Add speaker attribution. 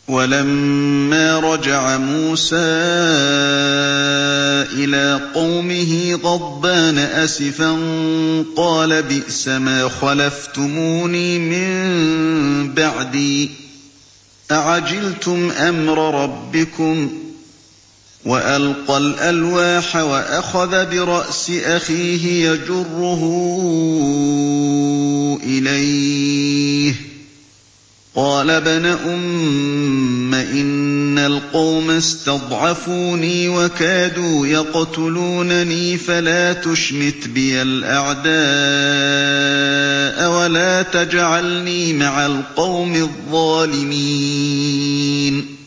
Speaker 1: وَلَمَّا رَجَعَ مُوسَىٰ إِلَىٰ قَوْمِهِ غَضْبَانَ أَسِفًا قَالَ بِئْسَمَا خَلَفْتُمُونِي مِن بَعْدِي أَعَجِلْتُمْ أَمْرَ رَبِّكُمْ ۖ وَأَلْقَى الْأَلْوَاحَ وَأَخَذَ بِرَأْسِ أَخِيهِ يَجُرُّهُ إِلَيْهِ ۚ قَالَ ابْنَ أُمَّ إِنَّ الْقَوْمَ اسْتَضْعَفُونِي وَكَادُوا يَقْتُلُونَنِي فَلَا تُشْمِتْ بِيَ الْأَعْدَاءَ وَلَا تَجْعَلْنِي مَعَ الْقَوْمِ الظَّالِمِينَ